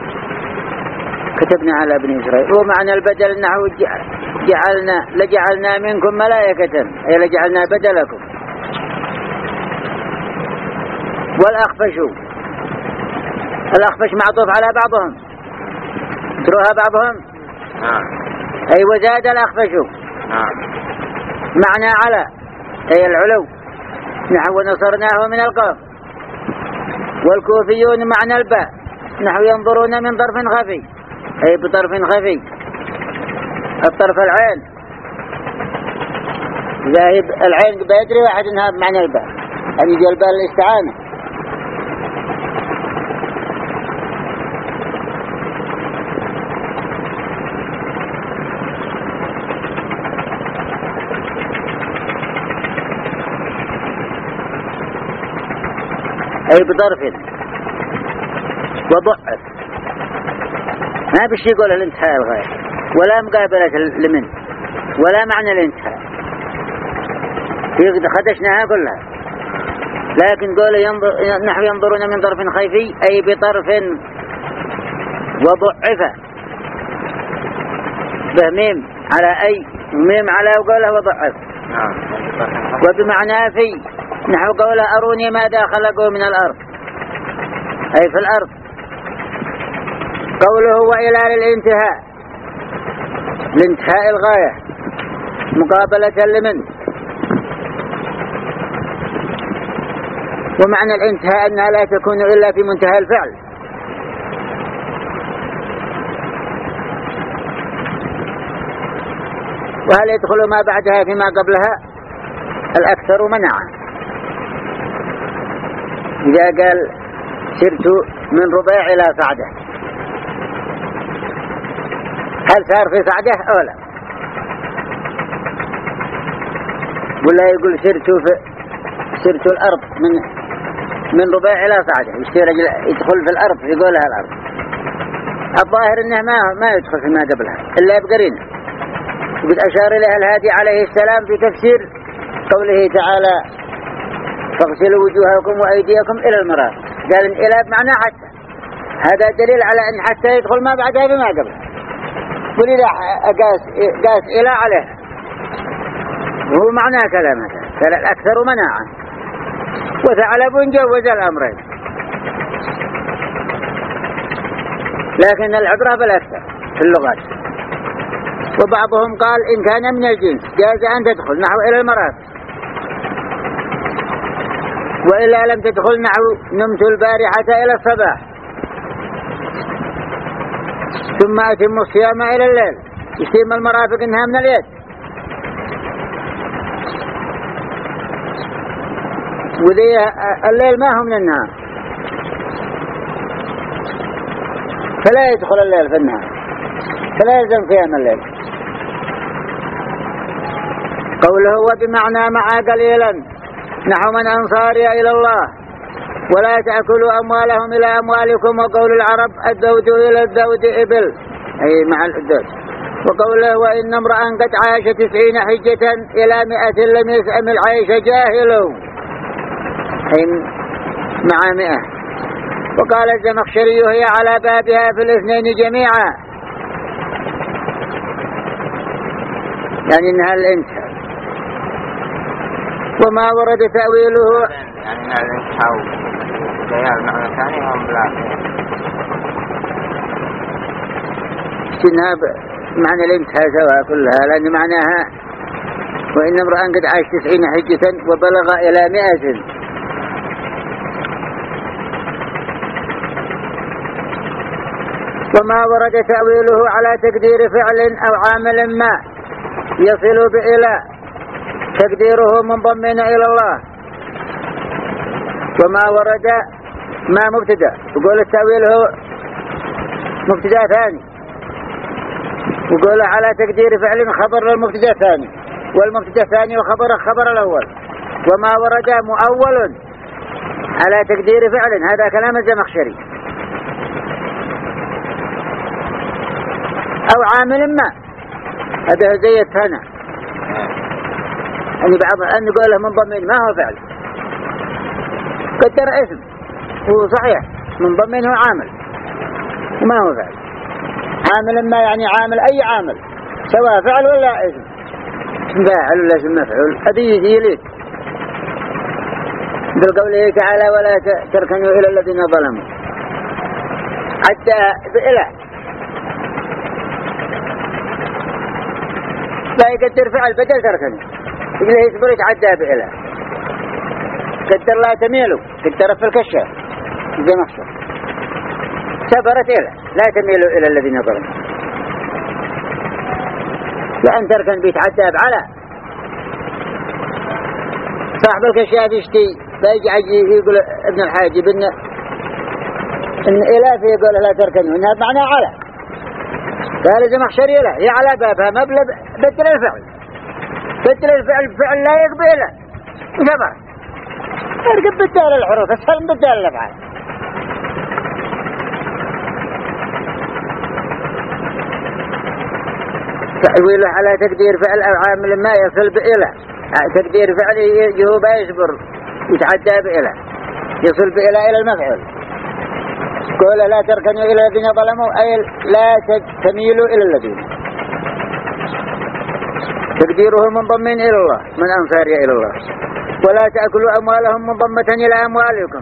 كتبنا على ابن إسرائيل. ومعنى البدل نحو جعلنا لجعلنا منكم ملائكة، أي لجعلنا بدلكم. والأخفش الأخفش معطوف على بعضهم، تروها بعضهم نعم. أي وزاد الأخفش نعم. معنى على أي العلو نحو نصرناه من القوم. والكوفيون معنى الباء نحو ينظرون من طرف خفي، أي بطرف خفي. الطرف العين، ذاهب العين بيدري واحد انها بمعنى الباء، يعني يجي الباء الاستعانة. أي بطرف وضعف، ما بشي يقول الانتهاء الغاية ولا مقابلة لمن ولا معنى الانتهاء، خدشناها كلها. لكن قول ينظر نحو ينظرون من طرف خيفي، أي بطرف وضعف، بميم على أي ميم على وقوله وضعف. وبمعنى في نحو قوله أروني ماذا خلقوا من الأرض، أي في الأرض. قوله وإلى للانتهاء، لانتهاء الغاية مقابلة لمن. ومعنى الانتهاء أنها لا تكون إلا في منتهى الفعل. وهل يدخل ما بعدها فيما قبلها؟ الأكثر منعا. إذا قال سرت من ربيع إلى صعدة، هل صار في صعدة أو لا؟ ولا يقول سرت في سرت الأرض من من ربيع إلى صعدة، يصير يدخل في الأرض يقولها الأرض. الظاهر إنه ما ما يدخل فيما قبلها إلا بقرينه. وقد أشار إليها الهادي عليه السلام في تفسير قوله تعالى فاغسلوا وجوهكم وأيديكم إلى المرافق، قال إلى بمعنى حتى. هذا دليل على أن حتى يدخل ما بعدها بما قبل. ولذا قاس قاس إلى عليه، وهو معنى كلامه قال الأكثر مناعا. وثعلب جوز الأمرين، لكن العبرة بالأكثر في اللغات. وبعضهم قال إن كان من الجنس جاز أن تدخل نحو إلى المرافق، وإلا لم تدخل نحو نمت البارحة إلى الصباح ثم أتم الصيام إلى الليل. يستيم المرافق إنها من اليد، وذي الليل ما هو من النهار، فلا يدخل الليل في النهار، فلا يلزم صيام الليل. قوله وبمعنى مع قليلا نحو من أنصاري إلى الله ولا تأكلوا أموالهم إلى أموالكم. وقول العرب الذود إلى الذود إبل، أي مع الذود. وقوله وإن امرأ قد عاش تسعين حجة إلى مئة لم يسأم العيش جاهل، أي مع مئة. وقال الزمخشري هي على بابها في الاثنين جميعا، يعني إنها الانتهاء. وما ورد تأويله يعني إنها الانتهاء جاء المعنى ثاني هم لا إنها معنى الانتهاء سواء كلها، لأن معناها وإن امرأ قد عاش تسعين حجة وبلغ إلى مئة. وما ورد تأويله على تقدير فعل أو عامل ما يصل بإلى تقديره منضمن إلى الله. وما ورد ما مبتدا، يقول التأويل هو مبتدا ثاني، يقول على تقدير فعل خبر للمبتدا الثاني، والمبتدا الثاني وخبر الخبر الأول. وما ورد مؤول على تقدير فعل، هذا كلام الزمخشري. أو عامل ما هذا زي الثانى أن بعض أن يقوله منضمين ما هو فعل قدر اسم هو صحيح منضمين هو عامل وما هو فعل. عامل ما يعني عامل أي عامل سواء فعل ولا اسم اسم فاعل ولا اسم مفعول هذه يجي لك بقوله تعالى ولا تركنوا إلى الذين ظلموا حتى بإله لا يقدر فعل بدل تركنوا يقول يصبرك عدى بإله قدر لا تميلوا قدر في الكشة زي مخشر سبرت إله لا تميلوا إلى الذين ظلموا لأن تركن بيتعدى بعلى صاحب الكشاف يشتي فيجي يقول ابن الحاج ابن إن إله يقول لا تركنوا إنها بمعنى على قال إذا مخشر إله هي على بابها مبلغ بدل الفعل بدل الفعل فعل لا يقبل إله جبر ارقب بدال الحروف اسهل من بدال الأفعال. تحويله على تقدير فعل أو عامل ما يصل بإله تقدير فعل يجهو يصبر يتعدى بإله يصل بإله إلى المفعول قول لا تركنوا إلى الذين ظلموا أي لا تميلوا إلى الذين تقديره منضمين إلى الله من أنصار إلى الله ولا تأكلوا أموالهم منضمة إلى أموالكم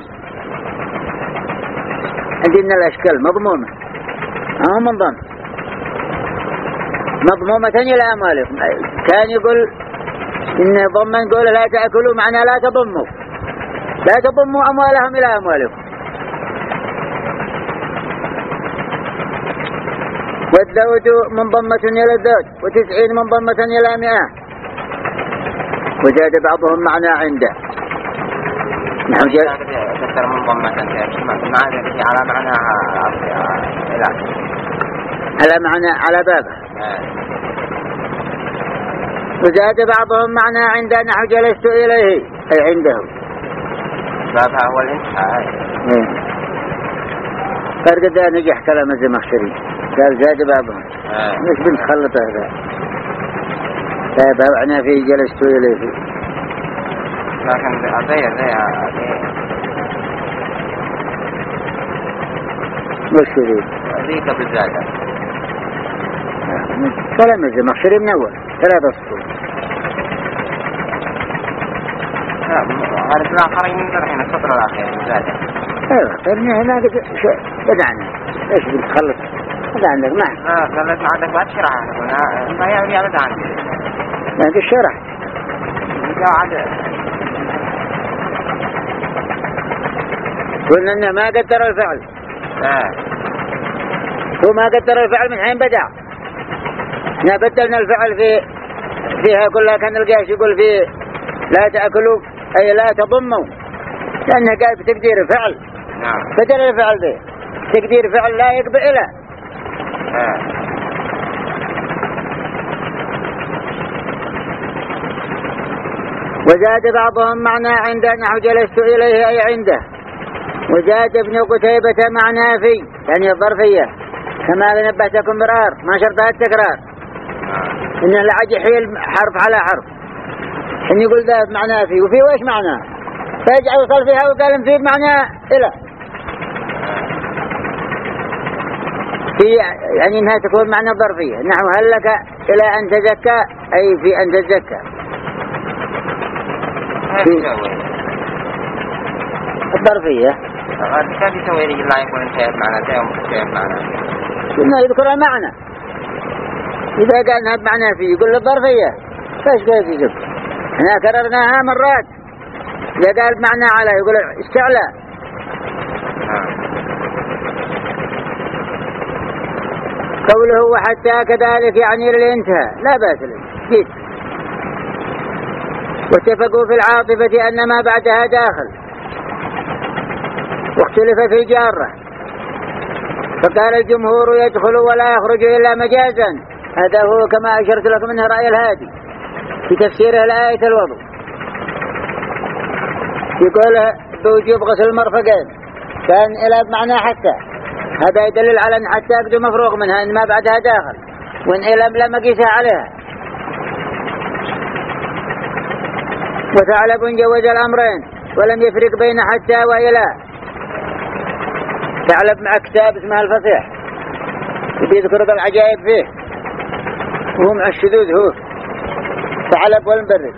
عندنا الأشكال مضمومة أو منضم مضمومة إلى أموالكم كان يقول إن ضمن قول لا تأكلوا معنى لا تضموا لا تضموا أموالهم إلى أموالكم والزوج منضمة إلى الزوج وتسعين منضمة إلى مئة وزاد بعضهم معنى عنده نحن جاء تذكر منضمة على معناها على معنى على بابه وزاد بعضهم معنى عنده نحو جلست إليه أي عنده بابها هو الانتهاء فرق ذا نجح كلام الزمخشري قال زاد بابهم مش بنت خلطه هذا بابها وعنا فيه جلست إليه لكن أضيع ضيع وش يريد ذيك بالزادة كلام الزمخشري من أول ثلاثة سطور عارف الآخرين من الحين السطر الأخير بالزادة ايوه فإنه هناك بدعنا ايش بنتخلص هذا عندك معه لا خلص عندك بعد شرح هنا ما يعني أبدا عندك عندك الشرح جاء عدد قلنا انه ما قدر الفعل لا هو ما قدر الفعل من حين بدأ احنا بدلنا الفعل في فيها كلها كان القياس يقول فيه لا تأكلوا أي لا تضموا لأنه قال بتقدير الفعل نعم بدل الفعل به تقدير فعل لا يقبل إله آه. وزاد بعضهم معنى عنده نحو جلست إليه أي عنده وزاد ابن قتيبة معنى في يعني الظرفية كما نبهتكم برار ما شرطها التكرار إن العج يحيل حرف على حرف إن يقول ذا معناه في وفي وإيش معناه فيجعل يصل فيها وقال في معناه إله في يعني إنها تكون معنى ظرفية نحو هل لك إلى أن تزكى أي في أن تزكى الظرفية كيف يسوي لي لا يكون انتهى بمعنى ذا ومختلف بمعنى إنه يذكر المعنى إذا قال إنها بمعنى فيه يقول الظرفية فايش كيف يجب احنا كررناها مرات إذا قال بمعنى على يقول استعلى قوله وحتى كذلك يعني للانتهاء لا بأس له جيد واتفقوا في العاطفة أن ما بعدها داخل واختلف في الجارة فقال الجمهور يدخل ولا يخرج إلا مجازا هذا هو كما أشرت لكم منه رأي الهادي في تفسيره لآية الوضوء يقول بوجوب غسل المرفقين كان إلى بمعنى حتى هذا يدلل على أن حتى يقدر مفروغ منها إن ما بعدها داخل وإن إلى لم قيسها عليها. وثعلب جوز الأمرين ولم يفرق بين حتى وإلى. ثعلب مع كتاب اسمها الفصيح بيذكر العجائب فيه، وهو مع الشذوذ هو ثعلب والمبرد.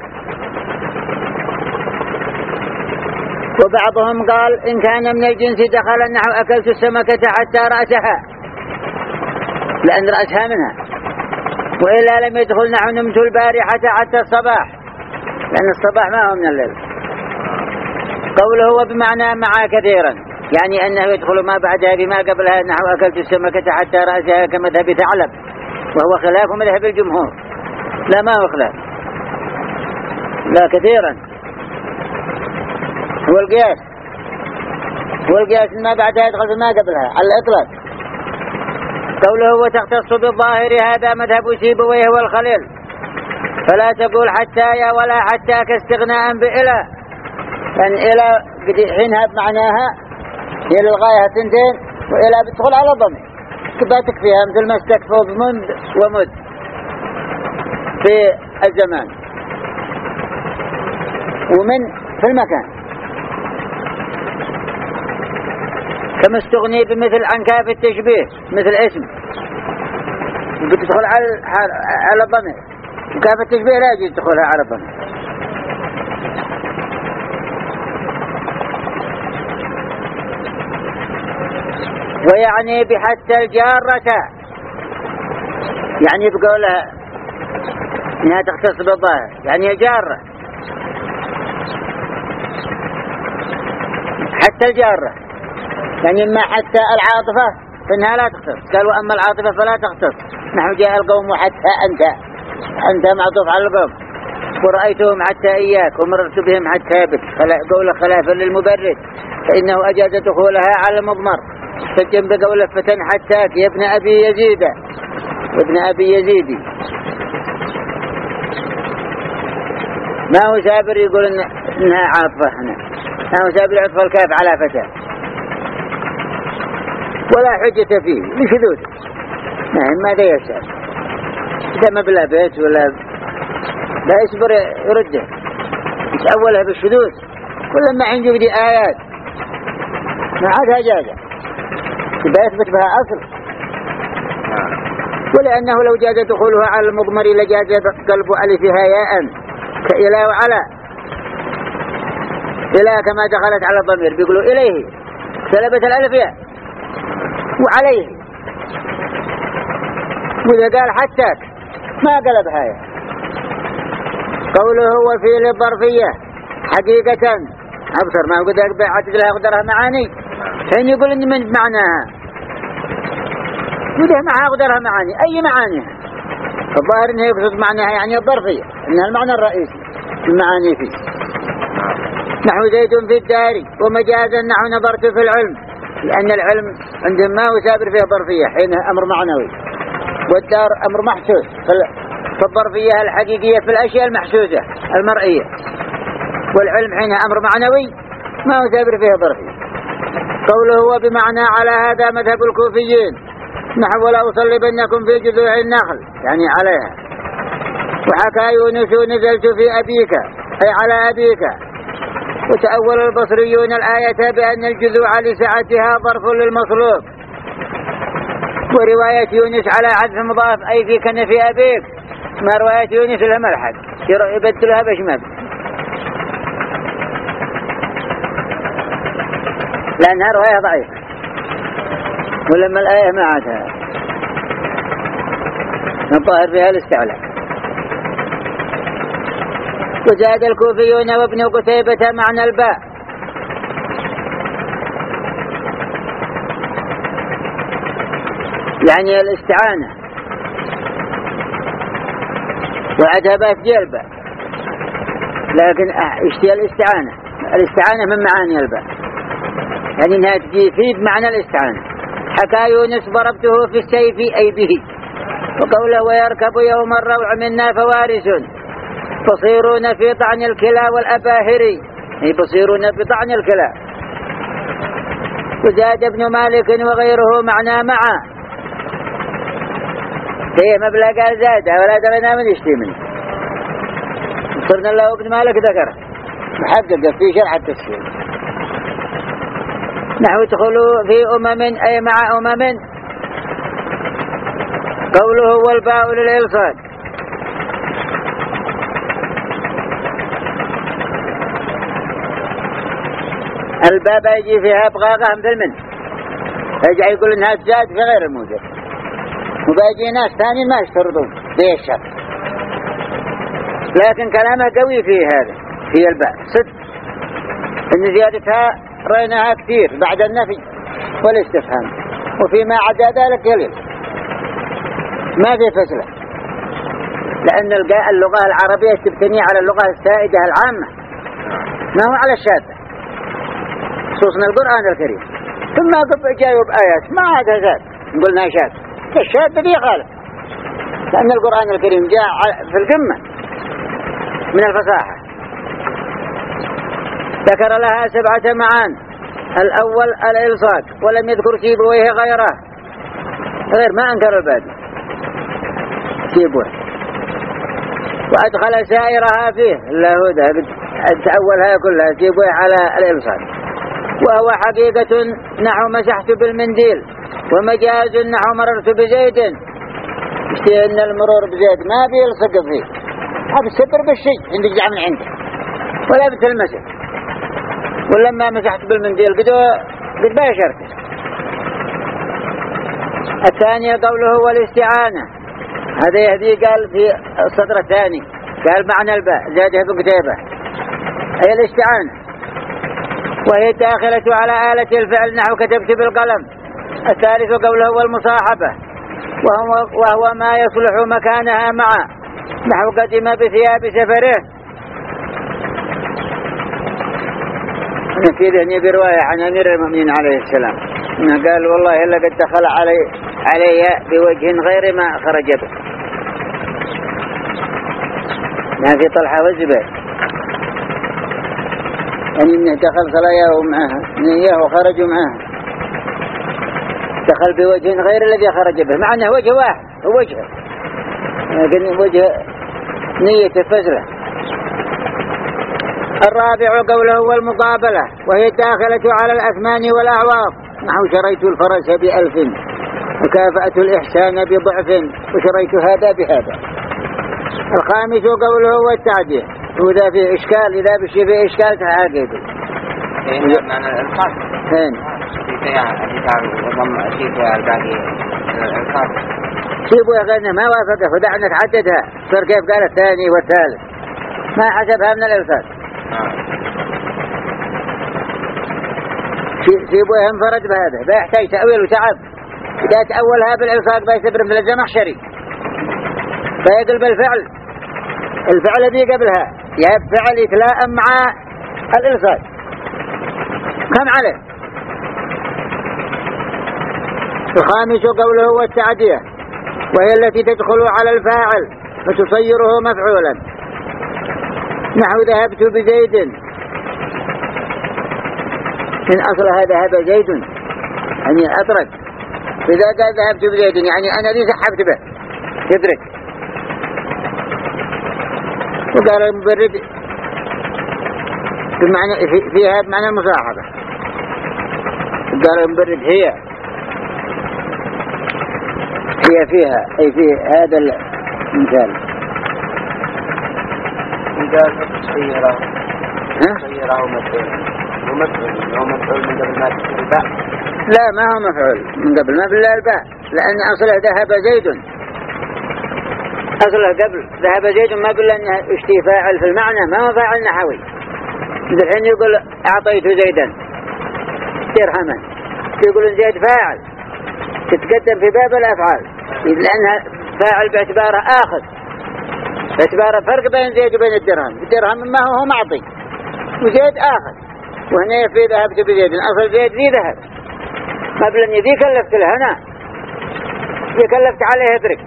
وبعضهم قال إن كان من الجنس دخل نحو أكلت السمكة حتى رأسها، لأن رأسها منها، وإلا لم يدخل نحو نمت البارحة حتى الصباح، لأن الصباح ما هو من الليل. قوله هو بمعنى مع كثيرا، يعني أنه يدخل ما بعدها بما قبلها نحو أكلت السمكة حتى رأسها كمذهب ثعلب، وهو خلاف مذهب الجمهور. لا ما هو خلاف، لا كثيرا هو القياس، هو القياس ما بعدها يدخل ما قبلها على الإطلاق. قوله وتختص بالظاهر هذا مذهب سيبويه والخليل، فلا تقول حتى يا ولا حتى كاستغناء بإله، لأن إله حينها بمعناها هي للغاية تنتين، وإله بتدخل على ضمن كباتك فيها مثل ما استكفوا بمند ومد في الزمان ومن في المكان، كما استغني بمثل عن كاف التشبيه مثل اسم بتدخل على على الضمير، وكاف التشبيه لا يجوز تدخلها على الضمير. ويعني بحتى الجارة، يعني بقولها انها تختص بالظاهر، يعني جارة حتى الجارة، يعني ما حتى العاطفة فإنها لا تختص. قالوا أما العاطفة فلا تختص، نحن جاء القوم حتى أنت، أنت معطوف على القوم، ورأيتهم حتى إياك ومررت بهم حتى بك، قول خلافا للمبرد فإنه أجاز دخولها على المضمر، فالجنب قول فتن حتاك يا ابن أبي يزيد وابن أبي يزيدي. ما هو سابر يقول إن إنها عاطفة هنا، ما هو سابر يعطف الكاف على فتاة ولا حجة فيه لشذوذ، نعم ماذا يسأل إذا ما بلا بيت ولا لا يصبر يرده، يتأولها بالشذوذ، ولما عنده بدي آيات ما عادها جازة يبقى يثبت بها أصل. ولأنه لو جاز دخولها على المضمر لجاز قلب ألفها ياء كإلى وعلى، إلى كما دخلت على الضمير بيقولوا إليه سلبت الألف ياء وعليه، وإذا قال حتاك ما قلبها ياء. قوله وفي للظرفية حقيقة أبصر، ما قد أعتقد لها قدرها معاني، حين يقول إن من معناها وده معها قدرها معاني، أي معانيها؟ الظاهر إنه يقصد معناها يعني الظرفية، إنها المعنى الرئيسي المعاني فيه. نحو زيد في الدار، ومجازا نحو نظرت في العلم، لأن العلم عندهم ما هو سابر فيه ظرفية حينها أمر معنوي، والدار أمر محسوس، فالظرفية الحقيقية في الأشياء المحسوسة المرئية، والعلم حينها أمر معنوي ما هو سابر فيه ظرفية. قوله هو بمعنى على هذا مذهب الكوفيين، نحو ولا أصلبنكم في جذوع النخل يعني عليها. وحكى يونس نزلت في أبيك أي على أبيك. وتأول البصريون الآية بأن الجذوع لسعتها ظرف للمصلوب، ورواية يونس على عدف مضاف أي في كنف أبيك، ما رواية يونس لها ملحق يبدلها بشمال، لأنها رواية ضعيفة، ولما الآية ما عادها نظهر بها الاستعلاء. وزاد الكوفيون وابن قتيبة معنى الباء، يعني الاستعانة، وعدها بات جلبة، لكن اشتيا الاستعانة، الاستعانة من معاني الباء، يعني انها تفيد معنى الاستعانة. حكى يونس ضربته في السيف أي به. وقوله ويركب يوم الروع منا فوارس، بصيرون في طعن الكلى والأباهر، أي بصيرون في طعن الكلى. وزاد ابن مالك وغيره معنى معا، هي مبلغ قال زادها ولا درينا من يشتي منه. صرنا الله ابن مالك ذكر محقق في شرح التفسير. نحو ادخلوا في أمم أي مع أمم، قوله والباء للإلصاق. الباء يجي فيها بغاغة مثل من يرجع يقول إنها تزاد في غير الموجب، وباجي ناس ثاني ما يشترطون ذي الشرط، لكن كلامه قوي في هذا في الباء صدق إن زيادتها رأيناها كثير بعد النفي والاستفهام، وفيما عدا ذلك قليل ما في فصله، لأن اللغة العربية تبتني على اللغة السائدة العامة ما هو على الشاذة، خصوصا القرآن الكريم. ثم جايب آيات ما عاد زاد قلنا شاذ، الشاذ ذي غالب، لأن القرآن الكريم جاء في القمة من الفصاحة. ذكر لها سبعة معان. الأول الإلصاق، ولم يذكر سيبويه غيره، غير ما أنكر البادي سيبوه، وأدخل سائرها فيه اللاهودة تأولها كلها سيبويه على الإلصاق، وهو حقيقة نحو مسحت بالمنديل، ومجاز نحو مررت بزيد، إن المرور بزيد ما بيلصق فيه، هذا الستر بالشيء عندك جاء من عنده ولا بتلمسه، ولما مسحت بالمنديل قد قد باشرت. الثاني قوله والاستعانة، هذا يهدي قال في السطر الثاني قال معنى الباء زادها بكتابة أي الاستعانة، وهي الداخلة على آلة الفعل نحو كتبت بالقلم. الثالث قوله والمصاحبة، وهو, وهو ما يصلح مكانها معه نحو قدم بثياب سفره. في ذهني برواية عن أمير المؤمنين عليه السلام إنه قال والله إلا قد دخل علي علي بوجه غير ما خرج به، ما في طلحة والزبير، يعني إنه دخل صلاياه ومعها نياه وخرجوا معها، دخل بوجه غير الذي خرج به، مع أنه وجه واحد هو وجهه، لكن وجه نية فزلة. الرابع قوله والمقابلة، وهي الداخلة على الأثمان والأعواض نحو شريت الفرس بألف وكافأت الإحسان بضعف وشريت هذا بهذا. الخامس قوله والتعدية، وإذا فيه إشكال إذا بشي فيه إشكال تعاقده إن معنى الإلصاق فين وضم أشيء الباقي الإلصاق سيبوا يا غيرنا ما وافقه ودعنا تعددها، صار كيف قال الثاني والثالث ما حسبها من الإلصاق. سيبوه انفرد بهذا بيحتاج تأويل وتعب، إذا تأولها بالإلصاق بيستبر مثل الزمخشري فيقلب الفعل الفعل ذي قبلها يهب فعل يتلائم مع الإلصاق كم عليه. الخامس قوله هو التعدية، وهي التي تدخل على الفاعل فتصيره مفعولا نحو ذهبت بزيد، من أصلها ذهب زيد يعني أطرد، إذا قال ذهبت بزيد يعني أنا لي سحبت به تدرك. وقال المبرد بمعنى في فيها بمعنى المصاحبة، قال المبرد هي هي فيها أي في هذا المثال. إذا تسيره تسيره مفعول ومفعول هو مفعول من قبل ما تكون الباء، لا ما هو مفعول من قبل ما بالله الباء، لأن أصله ذهب زيد، أصله قبل ذهب زيد ما بالله أنه اشتي فاعل في المعنى ما هو فاعل نحوي. الحين يقول أعطيت زيدا درهما، يقولون زيد فاعل تتقدم في باب الأفعال لأنها فاعل باعتباره آخذ، باعتباره فرق بين زيد وبين الدرهم، الدرهم ما هو معطي وزيد آخذ، وهنا في ذهبت بزيد أصل زيد ذي ذهب ما بلني ذي كلفت له أنا ذي كلفت عليه اترك،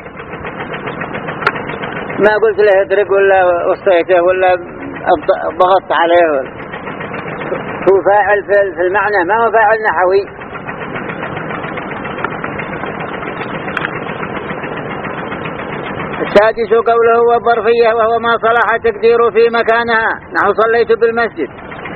ما قلت له اترك ولا وصيته ولا ضغطت عليه، هو فاعل في المعنى ما هو فاعل نحوي. السادس قوله والظرفية وهو ما صلح تقدير في مكانها نحو صليت بالمسجد.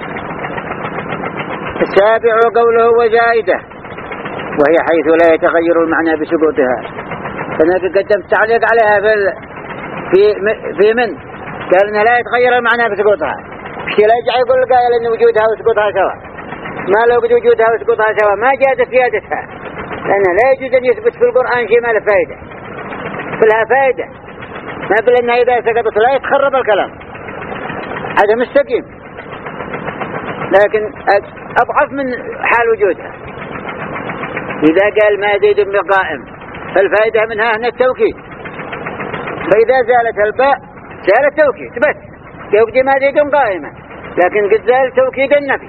السابع قوله وزائدة وهي حيث لا يتغير المعنى بسقوطها. فأنا قدمت تعليق عليها في في في من قال إنها لا يتغير المعنى بسقوطها. مش لا يرجع يقول قال إن وجودها وسقوطها سوا. ما لو وجد وجودها وسقوطها سوا ما جازت زيادتها، لأن لا يجوز أن يثبت في القرآن شيء ما له فائدة. في لها فائدة، ما بل أنها إذا سقطت لا يتخرب الكلام، هذا مستقيم، لكن أضعف من حال وجودها. إذا قال ما زيد بقائم الفائدة منها هنا التوكيد، فإذا زالت الباء زال التوكيد بس يبدي ما زيد قائمة، لكن قد زال توكيد النفي.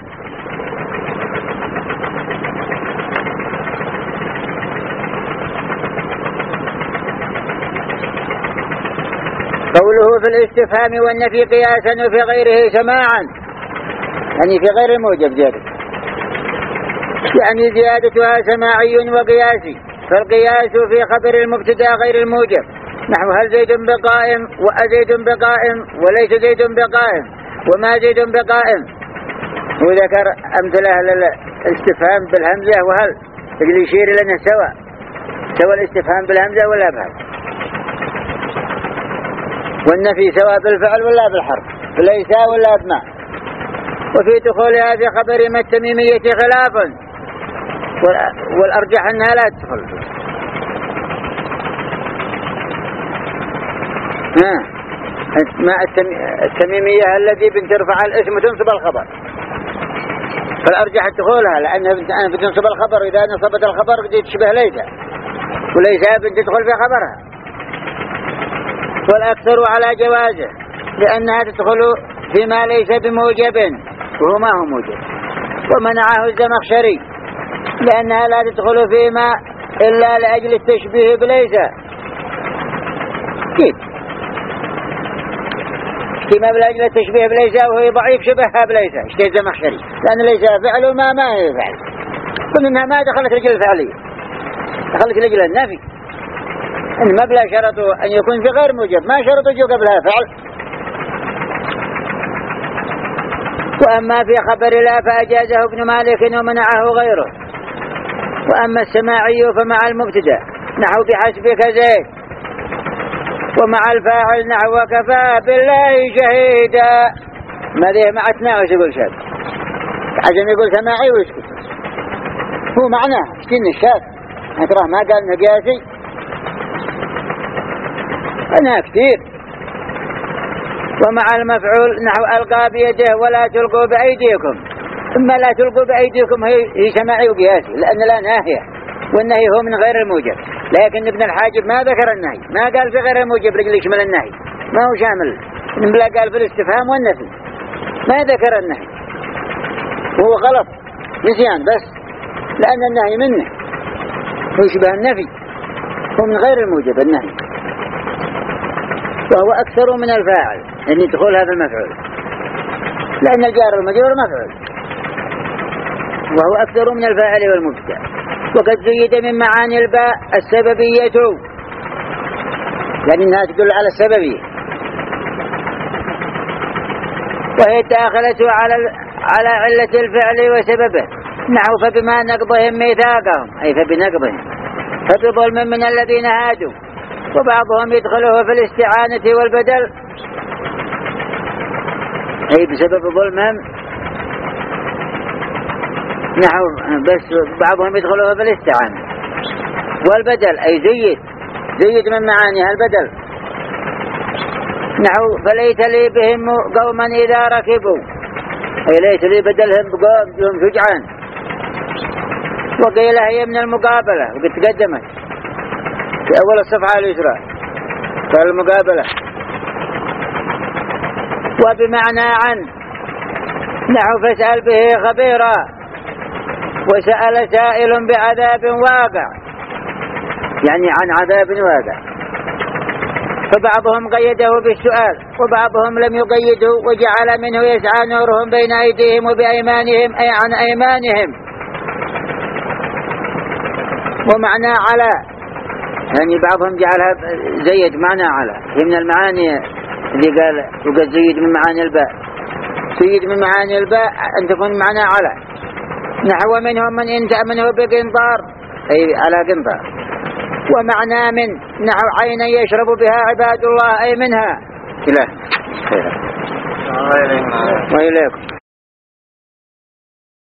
قوله في الاستفهام والنفي قياسا وفي غيره سماعا، يعني في غير الموجب زيادة، يعني زيادتها سماعي وقياسي. فالقياس في خبر المبتدا غير الموجب نحو هل زيد بقائم وأزيد بقائم وليس زيد بقائم وما زيد بقائم. وذكر أمثلة للاستفهام بالهمزة وهل اللي يشير لنا سواء سواء الاستفهام بالهمزة ولا بهل، والنفي سواء بالفعل ولا بالحرف، ليس ولا بما. وفي دخولها في خبر ما التميمية خلاف، والأرجح أنها لا تدخل. ما التميمية التي بترفع الاسم وتنصب الخبر، فالأرجح دخولها لأنها بتنصب الخبر، إذا نصبت الخبر قد تشبه ليس، وليس بتدخل في خبرها. والأكثر على جوازه لأنها تدخل فيما ليس بموجب وهو ما هو موجب. ومنعه الزمخشري لأنها لا تدخل فيما إلا لأجل التشبيه بليس. كيف كما بلأجل التشبيه بليس وهو ضعيف شبهها بليس اشتهى الزمخشري، لأن ليس فعل وما ما هي فعل، قلنا إنها ما دخلت رجل الفعلية، دخلت رجل النفي، إن ما بلا شرط أن يكون في غير موجب، ما شرط جو قبلها فعل. وأما في خبر لا فأجازه ابن مالك ومنعه غيره. وأما السماعي فمع المبتدا نحو بحسبك زيد، ومع الفاعل نحو كفى بالله شهيدا. ما ذي مع تناوش يقول شاب عشان يقول سماعي ويسكت، هو معناه اشتين الشاب تراه ما قال نقياسي أنا كثير. ومع المفعول نحو ألقى بيده ولا تلقوا بأيديكم، إما لا تلقوا بأيديكم هي, هي سماعي وقياسي، لأن لا ناهية والنهي هو من غير الموجب. لكن ابن الحاجب ما ذكر النهي، ما قال في غير الموجب رجل يشمل النهي، ما هو شامل، إنما قال في الاستفهام والنفي ما ذكر النهي، وهو غلط نسيان بس، لأن النهي منه هو يشبه النفي، هو من غير الموجب النهي، وهو أكثر من الفاعل أن يدخل هذا المفعول، لأن الجار والمجرور مفعول، وهو أكثر من الفاعل والمبتدأ. وقد زيد من معاني الباء السببية، لأنها تدل على السببية، وهي الداخلة على على علة الفعل وسببه نحو فبما نقضهم ميثاقهم، أي فبنقضهم، فبظلم من الذين هادوا. وبعضهم يدخله في الاستعانة والبدل، أي بسبب ظلمهم نحو، بس بعضهم يدخله في الاستعانة والبدل، أي زيد زيد من معانيها البدل نحو فليت لي بهم قوما إذا ركبوا، أي ليس لي بدلهم بقوم بهم شجعان. وقيل هي من المقابلة وقد تقدمت في أول الصفحة اليسرى قال المقابلة. وبمعنى عن نحو فاسأل به خبيرا، وسأل سائل بعذاب واقع، يعني عن عذاب واقع. فبعضهم قيده بالسؤال وبعضهم لم يقيده، وجعل منه يسعى نورهم بين أيديهم وبأيمانهم، أي عن أيمانهم. ومعنى على يعني بعضهم جعلها زيد معنى على، هي من المعاني اللي قال وقد زيد من معاني الباء، زيد من معاني الباء أن تكون معنى على، نحو منهم من إن تأمنه بقنطار أي على قنطار، ومعنى من نحو عينا يشرب بها عباد الله أي منها. إله. الله يلينا. وإليكم.